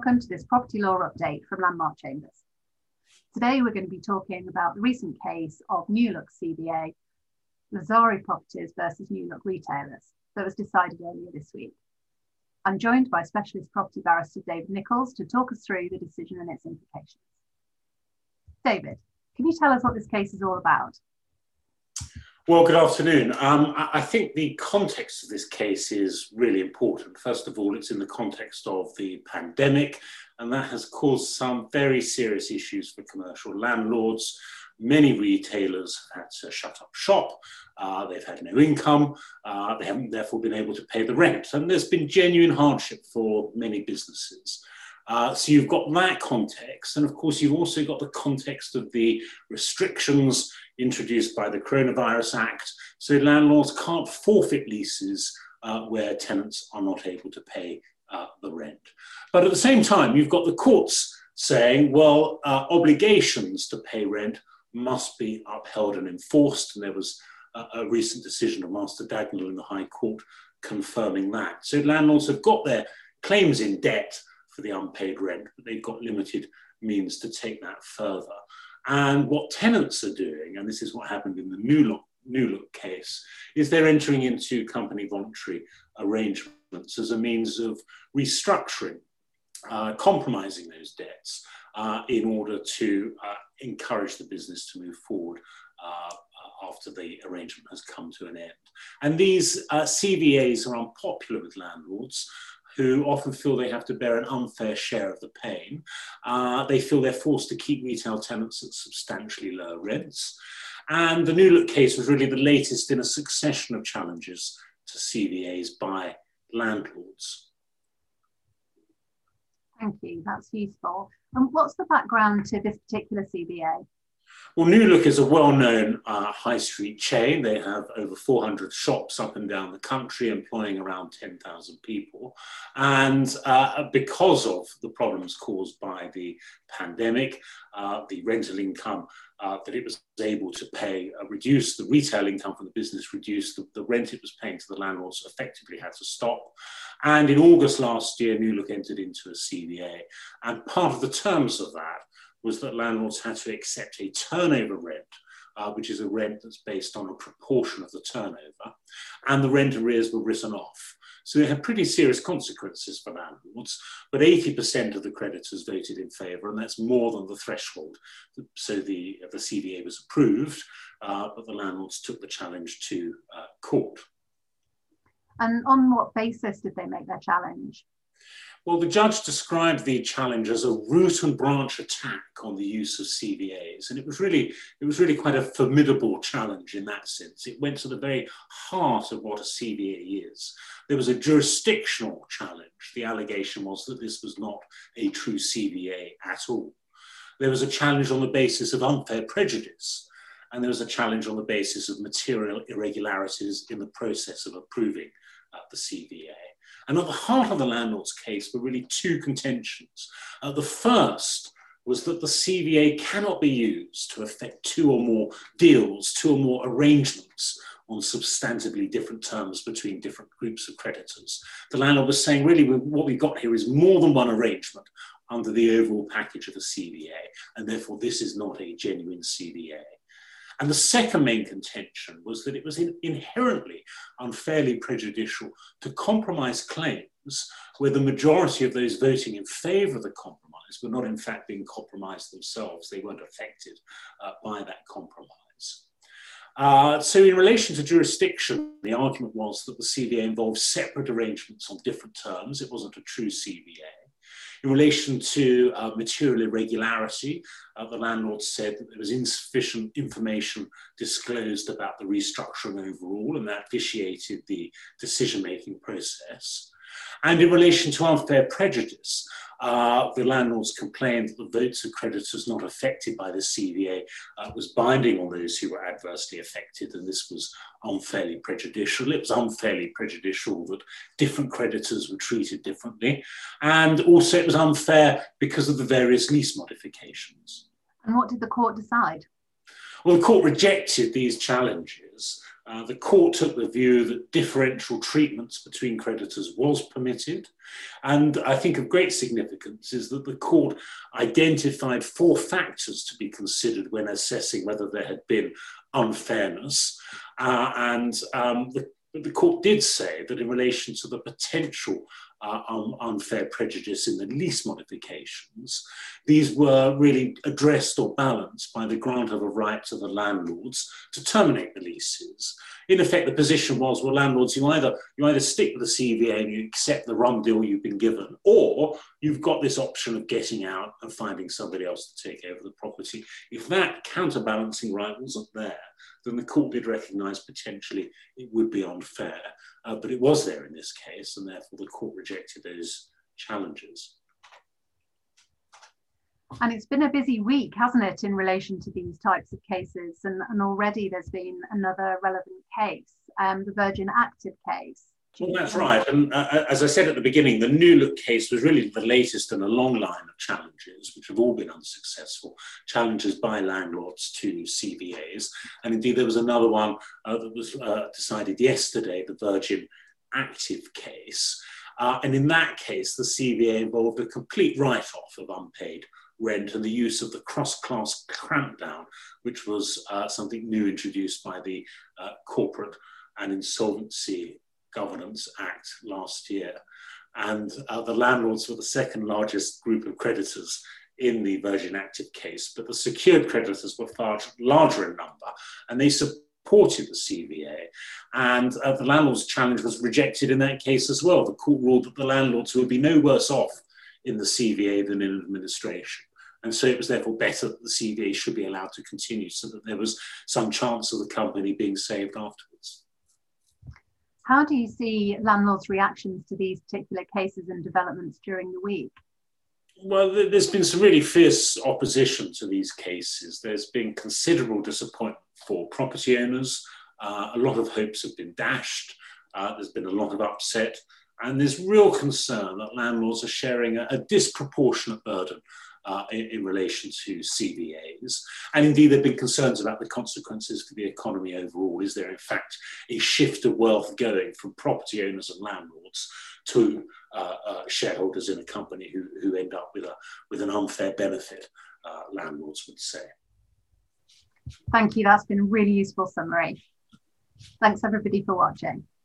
welcome to this property law update from Landmark Chambers. Today we're going to be talking about the recent case of New Look CVA, Lazari Properties versus New Look Retailers that was decided earlier this week. I'm joined by specialist property barrister David Nichols to talk us through the decision and its implications. David, can you tell us what this case is all about? Well, good afternoon. I think the context of this case is really important. First of all, it's in the context of the pandemic, and that has caused some very serious issues for commercial landlords. Many retailers have had to shut up shop. They've had no income. They haven't therefore been able to pay the rent. And there's been genuine hardship for many businesses. So you've got that context. And of course, you've also got the context of the restrictions introduced by the Coronavirus Act. So landlords can't forfeit leases where tenants are not able to pay the rent. But at the same time, you've got the courts saying, well, obligations to pay rent must be upheld and enforced. And there was a recent decision of Master Dagnall in the High Court confirming that. So landlords have got their claims in debt for the unpaid rent, but they've got limited means to take that further. And what tenants are doing, and this is what happened in the New Look case, is they're entering into company voluntary arrangements as a means of restructuring, compromising those debts in order to encourage the business to move forward after the arrangement has come to an end. And these CVAs are unpopular with landlords who often feel they have to bear an unfair share of the pain. They feel they're forced to keep retail tenants at substantially lower rents. And the New Look case was really the latest in a succession of challenges to CVAs by landlords. Thank you, that's useful. And what's the background to this particular CVA? Well, New Look is a well-known high street chain. They have over 400 shops up and down the country, employing around 10,000 people. And because of the problems caused by the pandemic, the rental income that it was able to pay reduced, the retail income from the business reduced, the rent it was paying to the landlords effectively had to stop. And in August last year, New Look entered into a CVA. And part of the terms of that was that landlords had to accept a turnover rent, which is a rent that's based on a proportion of the turnover, and the rent arrears were written off. So it had pretty serious consequences for landlords, but 80% of the creditors voted in favour, and that's more than the threshold. So the CVA was approved, but the landlords took the challenge to court. And on what basis did they make their challenge? Well, the judge described the challenge as a root and branch attack on the use of CVAs. And it was really quite a formidable challenge in that sense. It went to the very heart of what a CVA is. There was a jurisdictional challenge. The allegation was that this was not a true CVA at all. There was a challenge on the basis of unfair prejudice. And there was a challenge on the basis of material irregularities in the process of approving the CVA. And at the heart of the landlord's case were really two contentions. The first was that the CVA cannot be used to effect two or more deals, two or more arrangements on substantively different terms between different groups of creditors. The landlord was saying, really, what we've got here is more than one arrangement under the overall package of a CVA, and therefore this is not a genuine CVA. And the second main contention was that it was inherently unfairly prejudicial to compromise claims where the majority of those voting in favour of the compromise were not in fact being compromised themselves. They weren't affected by that compromise. So in relation to jurisdiction, the argument was that the CVA involved separate arrangements on different terms. It wasn't a true CVA. In relation to material irregularity, the landlord said that there was insufficient information disclosed about the restructuring overall, and that vitiated the decision-making process. And in relation to unfair prejudice, the landlords complained that the votes of creditors not affected by the CVA was binding on those who were adversely affected, and this was unfairly prejudicial. It was unfairly prejudicial that different creditors were treated differently, and also it was unfair because of the various lease modifications. And what did the court decide? Well, the court rejected these challenges The court took the view that differential treatments between creditors was permitted. And I think of great significance is that the court identified 4 factors to be considered when assessing whether there had been unfairness. The court did say that in relation to the potential unfair prejudice in the lease modifications, these were really addressed or balanced by the grant of a right to the landlords to terminate the leases. In effect, the position was, well, landlords, you either stick with the CVA and you accept the rum deal you've been given, or you've got this option of getting out and finding somebody else to take over the property. If that counterbalancing right wasn't there, then the court did recognise potentially it would be unfair, but it was there in this case, and therefore the court rejected those challenges. And it's been a busy week, hasn't it, in relation to these types of cases? And already there's been another relevant case, the Virgin Active case. Well, that's right. And as I said at the beginning, the New Look case was really the latest in a long line of challenges, which have all been unsuccessful, challenges by landlords to CVAs. And indeed, there was another one that was decided yesterday, the Virgin Active case. And in that case, the CVA involved a complete write-off of unpaid rent and the use of the cross-class clampdown, which was something new introduced by the Corporate and Insolvency Governance Act last year. And the landlords were the second largest group of creditors in the Virgin Active case, but the secured creditors were far larger in number, and they supported the CVA. And the landlord's challenge was rejected in that case as well. The court ruled that the landlords would be no worse off in the CVA than in administration. And so it was therefore better that the CVA should be allowed to continue so that there was some chance of the company being saved afterwards. How do you see landlords' reactions to these particular cases and developments during the week? Well, there's been some really fierce opposition to these cases. There's been considerable disappointment for property owners. A lot of hopes have been dashed. There's been a lot of upset. And there's real concern that landlords are sharing a disproportionate burden in relation to CVAs. And indeed, there have been concerns about the consequences for the economy overall. Is there, in fact, a shift of wealth going from property owners and landlords to shareholders in a company who end up with an unfair benefit, landlords would say. Thank you. That's been a really useful summary. Thanks, everybody, for watching.